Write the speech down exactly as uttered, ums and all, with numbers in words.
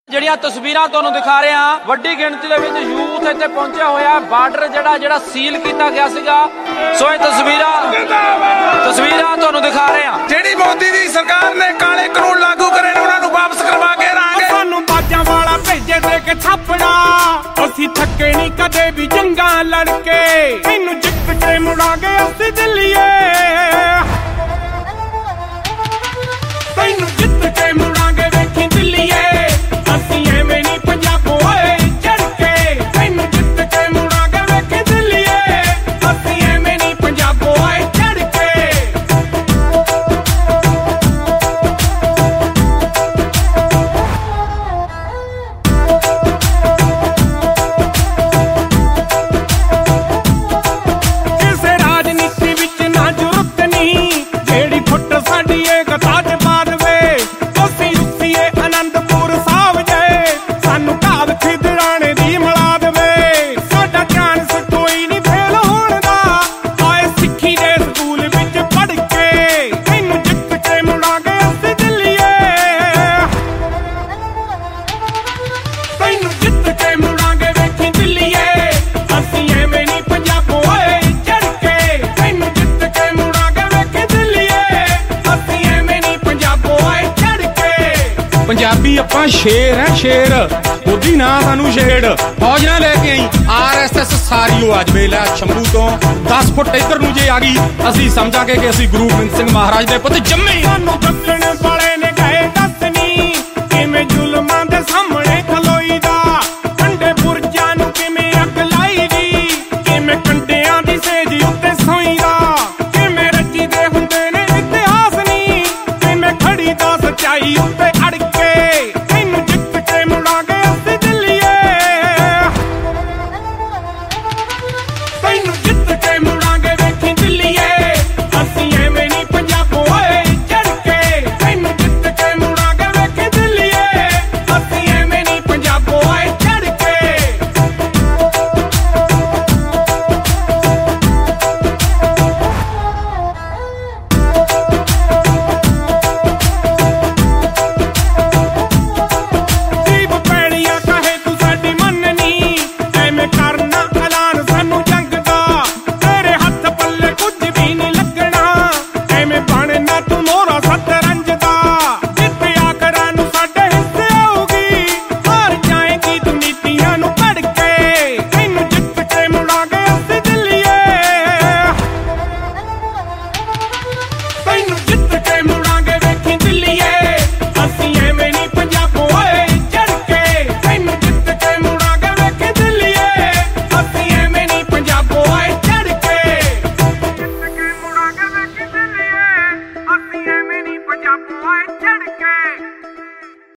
ਜਿਹੜੀਆਂ ਤਸਵੀਰਾਂ ਤੁਹਾਨੂੰ ਦਿਖਾ ਰਹੇ ਹਾਂ, ਵੱਡੀ ਗਿਣਤੀ ਦੇ ਵਿੱਚ ਯੂਥ ਇੱਥੇ ਪਹੁੰਚਿਆ ਹੋਇਆ। ਬਾਰਡਰ ਜਿਹੜਾ ਜਿਹੜਾ ਸੀਲ ਕੀਤਾ ਗਿਆ ਸੀਗਾ, ਸੋ ਇਹ ਤਸਵੀਰਾਂ ਤਸਵੀਰਾਂ ਤੁਹਾਨੂੰ ਦਿਖਾ ਰਹੇ ਹਾਂ। ਜਿਹੜੀ ਮੋਦੀ ਦੀ ਸਰਕਾਰ ਨੇ ਕਾਲੇ ਕਾਨੂੰਨ ਲਾਗੂ ਕਰੇ ਨੇ, ਉਹਨਾਂ ਨੂੰ ਵਾਪਸ ਕਰਵਾ ਕੇ ਰਾਂਗੇ। ਸਾਨੂੰ ਬਾਜਾਂ ਵਾਲਾ ਭੇਜੇ ਦੇ ਕੇ ਥਾਪੜਾ, ਅਸੀਂ ਥੱਕੇ ਨਹੀਂ ਕਦੇ ਵੀ ਜੰਗਾਂ ਲੜ ਕੇ। ਇਹਨੂੰ ਜਿੱਤ ਕੇ ਮੁੜਾਂਗੇ ਅਸੀਂ ਦਿੱਲੀਏ, ਤੈਨੂੰ ਜਿੱਤ ਕੇ ਮੁੜਾਂਗੇ ਵੇਖੀ ਦਿੱਲੀਏ। ਅਸੀਂ ਐਵੇਂ ਨਹੀਂ ਪੰਜਾਬੋਂ ਓਏ ਚੜ ਕੇ, ਤੈਨੂੰ ਜਿੱਤ ਕੇ ਮੁੜਾਂਗੇ ਵੇਖੀ ਦਿੱਲੀਏ। ਅਸੀਂ ਐਵੇਂ ਨਹੀਂ ਪੰਜਾਬੋਂ ਓਏ ਚੜ ਕੇ। ਕਿਸੇ ਰਾਜਨੀਤੀ ਵਿੱਚ ਨਾ ਜ਼ਰੂਰਤ ਨਹੀਂ, ਜਿਹੜੀ ਫੁੱਟ ਸਾਡੀ ਏ ਗਤਾ ਚ ਪਾ ਦੇਵੇ। ਅਸੀਂ ਉੱਸੀਏ ਅਨੰਦਪੁਰ ਸਾਹਿਬ ਜੇ, ਸਾਨੂੰ ਘਾਵ ਖਿਦਰਾਣੇ ਦੀ ਮਿਲਾ ਦੇਵੇ। ਸਾਡਾ ਚਾਂਸ ਕੋਈ ਨਹੀਂ ਫੇਲ ਹੋਣ ਦਾ, ਆਏ ਸਿੱਖੀ ਦੇ ਸਕੂਲ ਵਿੱਚ ਪੜ੍ਹ ਕੇ। ਤੈਨੂੰ ਜਿੱਤ ਕੇ ਮੁੜਾਂਗੇ ਅਸੀਂ ਦਿੱਲੀਏ, ਤੈਨੂੰ ਜਿੱਤ ਕੇ ਮੁੜਾਂਗੇ ਵੇਖੀ ਦਿੱਲੀਏ। ਅਸੀਂ ਐਵੇਂ ਨਹੀਂ ਪੰਜਾਬੋਂ ਓਏ ਚੜ ਕੇ, ਤੈਨੂੰ ਜਿੱਤ ਕੇ ਮੁੜਾਂਗੇ ਵੇਖੀ ਦਿੱਲੀਏ। ਅਸੀਂ ਐਵੇਂ ਨਹੀਂ ਪੰਜਾਬੋਂ ਓਏ ਚੜ ਕੇ। ਪੰਜਾਬੀ ਆਪਾਂ ਸ਼ੇਰ ਹੈ ਸ਼ੇਰ, ਉਹਦੀ ਨਾ ਸਾਨੂੰ ਛੇੜ। ਫੌਜ ਨਾ ਲੈ ਕੇ ਆਈ ਆਰ ਐਸ ਐਸ ਸਾਰੀ ਉਹ ਅੱਜ ਵੇਲਾ ਸ਼ੰਭੂ ਤੋਂ ਦਸ ਫੁੱਟ ਇੱਧਰ ਨੂੰ ਜੇ ਆ ਗਈ, ਅਸੀਂ ਸਮਝਾਂਗੇ ਕਿ ਅਸੀਂ ਗੁਰੂ ਗੋਬਿੰਦ ਸਿੰਘ ਮਹਾਰਾਜ ਦੇ ਪੁੱਤ ਜੰਮੇ। ਸਾਨੂੰ ਦੱਸਣ ਵਾਲੇ ਨੇ ਗਏ ਦੱਸਣੀ, ਕਿਵੇਂ ਜ਼ੁਲਮਾਂ ਦੇ ਸਾਹਮਣੇ ਖਲੋਈ ਦਾ। ਠੰਡੇ ਬੁਰਜਾਂ ਨੂੰ ਕਿਵੇਂ ਅੱਗ ਲਾਈ ਦੀ, ਕਿਵੇਂ ਕੰਡਿਆਂ ਦੀ ਸੇਜ ਉੱਤੇ ਸੋਈ ਦਾ। ਕਿਵੇਂ ਰਚੀਦੇ ਹੁੰਦੇ ਨੇ ਇਤਿਹਾਸ ਨਹੀਂ, ਕਿਵੇਂ ਖੜੀ ਦਾ ਸੱਚਾਈ ਉੱਤੇ ਅੜ ਕੇ। ਤੈਨੂੰ ਜਿੱਤ ਕੇ ਮੁੜਾਂਗੇ ਅਸੀਂ ਦਿੱਲੀਏ, ਤੈਨੂੰ ਜਿੱਤ ਕੇ ਮੁੜਾਂਗੇ ਵੇਖੀ ਦਿੱਲੀਏ। ਅਸੀਂ ਐਵੇਂ ਨਹੀਂ ਪੰਜਾਬੋਂ ਓਏ ਚੜ ਕੇ, ਤੈਨੂੰ ਜਿੱਤ ਕੇ ਮੁੜਾਂਗੇ ਵੇਖੀ ਦਿੱਲੀਏ। ਅਸੀਂ ਐਵੇਂ ਨਹੀਂ ਪੰਜਾਬੋਂ ਓਏ ਚੜ ਕੇ। ਜੀਭ ਪੈਣੀਆਂ ਕਹੇ ਤੂੰ ਸਾਡੀ ਮੰਨਣੀ, ਐਵੇਂ ਕਰਨਾ ਐਲਾਨ ਸਾਨੂੰ ਜੰਗ ਦਾ। ਤੇਰੇ ਹੱਥ ਪੱਲੇ ਕੁਝ ਵੀ ਨਹੀਂ ਲੱਗਣਾ, ਐਵੇਂ ਬਣਨਾ ਤੂੰ ਮੋਹਰਾ ਸਤਰੰਜ ਦਾ। ਜਿੱਤਿਆ ਕਰਾਂ ਨੂੰ ਸਾਡੇ ਹਿੱਸੇ ਆਊਗੀ, ਹਾਰ ਜਾਏਗੀ ਤੂੰ ਨੀਤੀਆਂ ਨੂੰ ਪੜ ਕੇ। ਤੈਨੂੰ ਜਿੱਤ ਕੇ ਮੁੜਾਂਗੇ ਅਸੀਂ ਦਿੱਲੀਏ, ਤੈਨੂੰ ਜਿੱਤ ਕੇ ਮੁੜਾਂਗੇ ਵੇਖੀ ਦਿੱਲੀਏ। ਅਸੀਂ ਐਵੇਂ ਨਹੀਂ ਪੰਜਾਬੋਂ ਓਏ ਚੜ ਕੇ, ਤੈਨੂੰ ਜਿੱਤ ਕੇ ਮੁੜਾਂਗੇ ਵੇਖੀ ਦਿੱਲੀਏ। ਅਸੀਂ ਐਵੇਂ ਨਹੀਂ ਪੰਜਾਬੋਂ ਓਏ ਚੜ ਕੇ, ਜਿੱਤ ਕੇ ਮੁੜਾਂਗੇ ਵੇਖੀ ਦਿੱਲੀਏ। ਅਸੀਂ ਐਵੇਂ ਨਹੀਂ ਪੰਜਾਬੋਂ ਓਏ ਚੜ